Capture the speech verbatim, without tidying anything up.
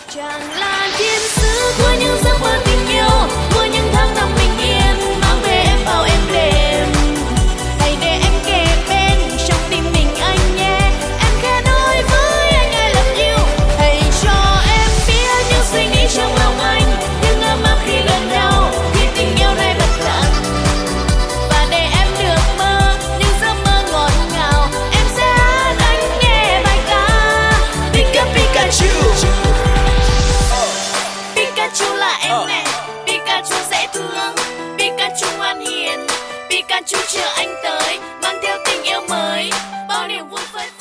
Chàng là thiên sứ của những giấc mơ tình yêu, của những tháng năm bình yên, mang về em vào êm đềm. Hãy để em kề bên trong tim mình anh nhé. Em khẽ nói với anh I love you. Hãy cho em biết những suy nghĩ trong lòng anh, những ấm áp khi gần nhau, khi tình yêu này bật tận. Và để em được mơ những giấc mơ ngọt ngào, em sẽ hát anh nghe bài ca Pika Pikachu. Pikachu là em nè, Pikachu dễ thương, Pikachu ngoan hiền, Pikachu chờ anh tới, mang theo tình yêu mới, bao niềm vui phơi phới.